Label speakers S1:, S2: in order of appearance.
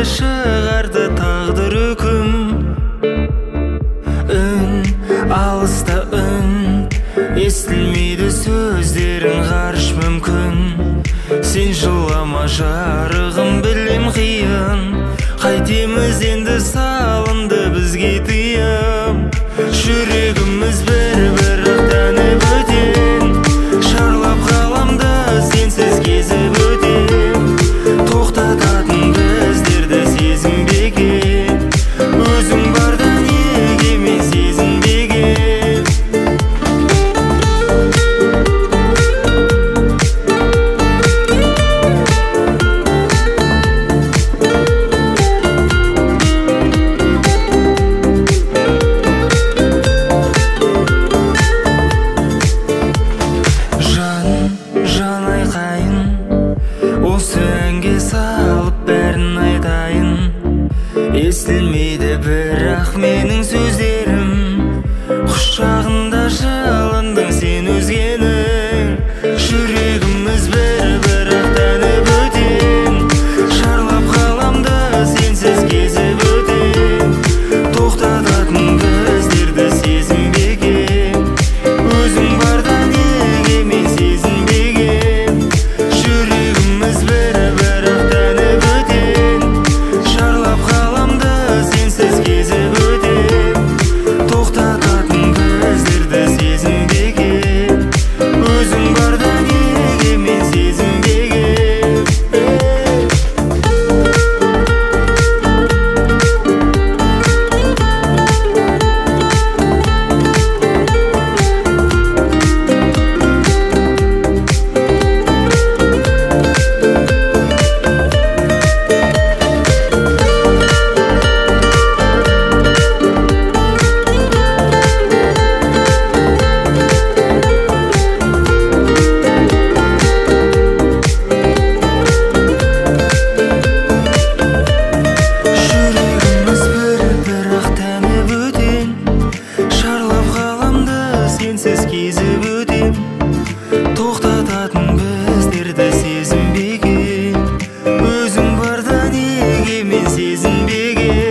S1: шығарды тағдыр үкім. Үн алыста үн естілмейді, сөздерің ғарыш мүмкін. Сен жылама жарығым, білем қиын, қайтеміз енді салынды бізге тыйым. Жүрегіміз бір-бір тәніп өтен, шарлап ғаламды сенсіз кезіп өтем. Тоқтататын біздерді сезінбеген, өзің барда неге мен сезінбеген. Жан айқайын, осы әнге салып бәрін айтайын. Естілмейді бірақ менің сөздерім, құшағында жалындың сен өзгенің. Жүрегіміз бір-бір тәніп өтен, шарлап ғаламды сенсіз кезіп өтем. Тоқтататын біздерді сезінбеген, өзің барда неге мен сезінбеген. Жүрегіміз бір-бір тәніп өтен, шарлап ғаламды сенсіз кезіп өтем. Тоқтататын біздерді сезінбеген, өзің барда неге мен сезінбеген. Жүрегіміз бір-бір тәніп өтен, шарлап ғаламды сенсіз кезіп өтем. Тоқтататын біздерді сезінбеген, өзің барда неге мен сезінбеген.